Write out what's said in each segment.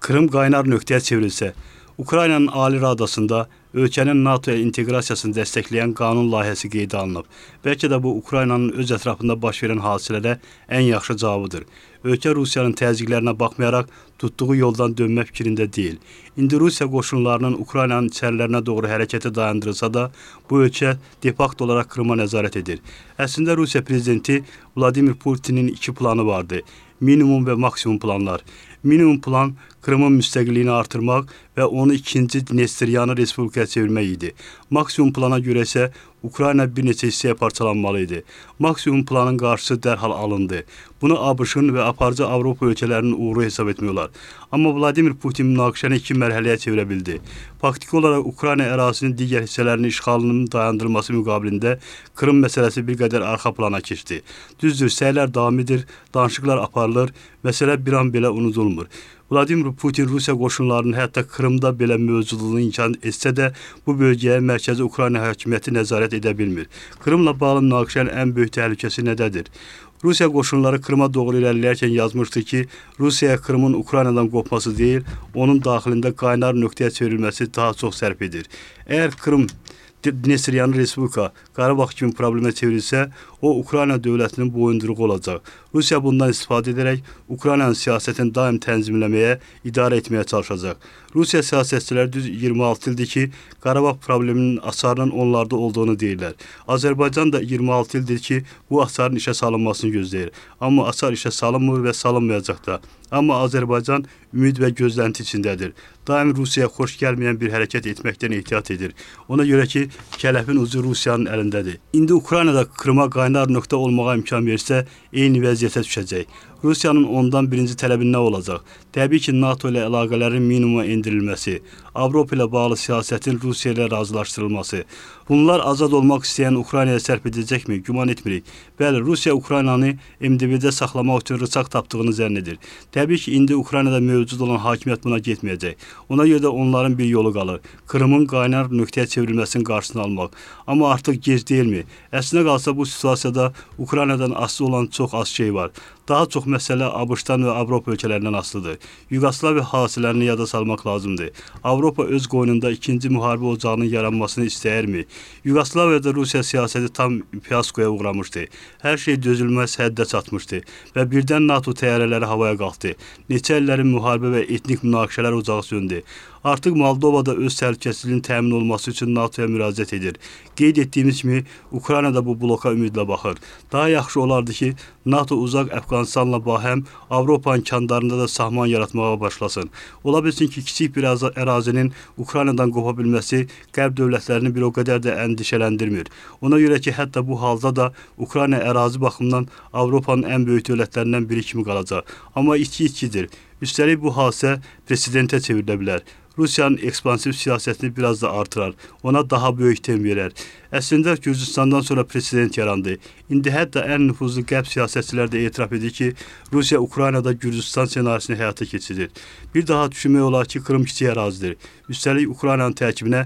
Krım qaynar nöqtəyə çevrilsə, Ukraynanın Ali Radasında ölkənin NATOya inteqrasiyasını dəstəkləyən qanun layihəsi qeydə alınıb. Bəlkə də bu Ukraynanın öz ətrafında baş verən hadisələrə ən yaxşı cavabıdır. Ölkə Rusiyanın təzyiqlərinə baxmayaraq tutduğu yoldan dönmə fikrində deyil. İndi Rusiya qoşunlarının Ukraynanın içərilərinə doğru hərəkəti dayandırılsa da, bu ölkə de facto olaraq Krıma nəzarət edir. Əslində Rusiya prezidenti Vladimir Putin'in iki planı vardı. Minimum və maksimum planlar. Minimum plan Krımın müstəqilliyini artırmaq və onu ikinci Dnestryanı Respublikaya çevirmək idi. Maksimum plana görə isə Ukrayna bir neçə hissəyə parçalanmalı idi. Maksimum planın qarşısı dərhal alındı. Bunu ABŞ-ın və aparıcı Avropa ölkələrinin uğuru hesab etmək olar. Amma Vladimir Putin münaqişəni iki mərhələyə çevirə bildi. Faktiki olaraq Ukrayna ərazisinin digər hissələrinin işğalının dayandırılması müqabilində Krım məsələsi bir qədər arxa plana keçdi. Düzdür, səylər davam edir, danışıqlar aparılır, məsələ bir an belə unudulmur. Vladimir Putin Rusiya qoşunlarının hətta Krımda belə mövcudluğunu imkan etsə də, bu bölgəyə mərkəzi Ukrayna hakimiyyəti nəzarət edə bilmir. Krımla bağlı münaqişənin ən böyük təhlükəsi nədədir? Rusiya qoşunları Krıma doğru irəliləyərkən yazmışdı ki, Rusiyaya Krımın Ukraynadan qopması deyil, onun daxilində qaynar nöqtəyə çevrilməsi daha çox sərf edir. Əgər Krım Dnestryanı Respublika Qarabağ kimi problemə çevrilsə, o Ukrayna dövlətinin boyunduruğu olacaq. Rusiya bundan istifadə edərək Ukraynanın siyasətini daim tənzimləməyə, idarə etməyə çalışacaq. Rusiya siyasətçiləri düz 26 ildir ki, Qarabağ probleminin açarının onlarda olduğunu deyirlər. Azərbaycan da 26 ildir ki, bu açarın işə salınmasını gözləyir. Amma açar işə salınmır və salınmayacaq da. Amma Azərbaycan ümid və gözlənti içindədir. Daim Rusiyaya xoş gəlməyən bir hərəkət etməkdən ehtiyat edir. Ona görə ki, kələfin ucu Rusiyanın əlindədir. İndi Ukraynada Krıma qaynar nöqtə olmağa imkan versə, eyni vəziyyətə düşəcək. Rusiyanın ondan birinci tələbi nə olacaq? Təbii ki, NATO ilə əlaqələrin minimuma endirilməsi, Avropa ilə bağlı siyasətin Rusiya ilə razılaşdırılması. Bunlar azad olmaq istəyən Ukraynaya sərf edəcəkmi? Güman etmirik. Bəli, Rusiya Ukraynanı MDB-də saxlamaq üçün rıçaq tapdığını zənn edir. Təbii ki, indi Ukraynada mövcud olan hakimiyyət buna getməyəcək. Ona görə də onların bir yolu qalır. Krımın qaynar nöqtəyə çevrilməsinin qarşısını almaq. Amma artıq gec deyilmi? Əslində qalsa bu situasiyada Ukraynadan asılı olan çox az şey var. Daha çox məsələ ABŞ-dan və Avropa ölkələrindən asılıdır. Yugoslaviya hadisələrini yada salmaq lazımdır. Avropa öz qoynunda ikinci müharibə ocağının yaranmasını istəyirmi? Yugoslaviyada Rusiya siyasəti tam fiyaskoya uğramışdı. Hər şey dözülməz həddə çatmışdı və birdən NATO təyyarələri havaya qalxdı. Neçə illərin müharibə və etnik münaqişələr ocağı söndü. Artıq Moldovada öz təhlükəsizliyinin təmin olması üçün NATOya müraciət edir. Qeyd etdiyimiz kimi, Ukrayna da bu bloka ümidlə baxır. Daha yaxşı olardı ki, NATO uzaq Əfqanistanla bahəm Avropanın kəndarında da sahman yaratmağa başlasın. Ola bilsin ki, kiçik bir ərazinin Ukraynadan qopa bilməsi qərb dövlətlərini bir o qədər də əndişələndirmir. Ona görə ki, hətta bu halda da Ukrayna ərazi baxımından Avropanın ən böyük dövlətlərindən biri kimi qalacaq. Amma içki-içkidir. Üstəlik bu hadisə presidentə çevrilə bilər. Rusiyanın ekspansiv siyasətini biraz da artırar, ona daha böyük tem verər. Əslində Gürcüstandan sonra prezident yarandı. İndi hətta ən nüfuzlu qərb siyasətçilər də etiraf edir ki, Rusiya Ukraynada Gürcüstan senarisini həyata keçirir. Bir daha düşünmək olar ki, Krım kiçik ərazidir. Üstəlik Ukraynanın tərkibinə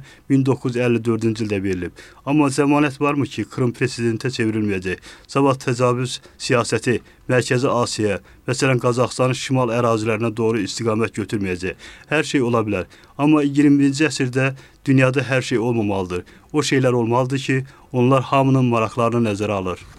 1954-cü ildə verilib. Amma zəmanət varmı ki, Krım prezidentə çevrilməyəcək? Sabah təcavüz siyasəti Mərkəzi Asiyaya, məsələn Qazaxıstanın şimal ərazilərinə doğru istiqamət götürməyəcək. Hər şey ola bilər. Amma 21-ci əsrdə dünyada hər şey olmamalıdır. O şeylər olmalıdır ki, onlar hamının maraqlarını nəzərə alır.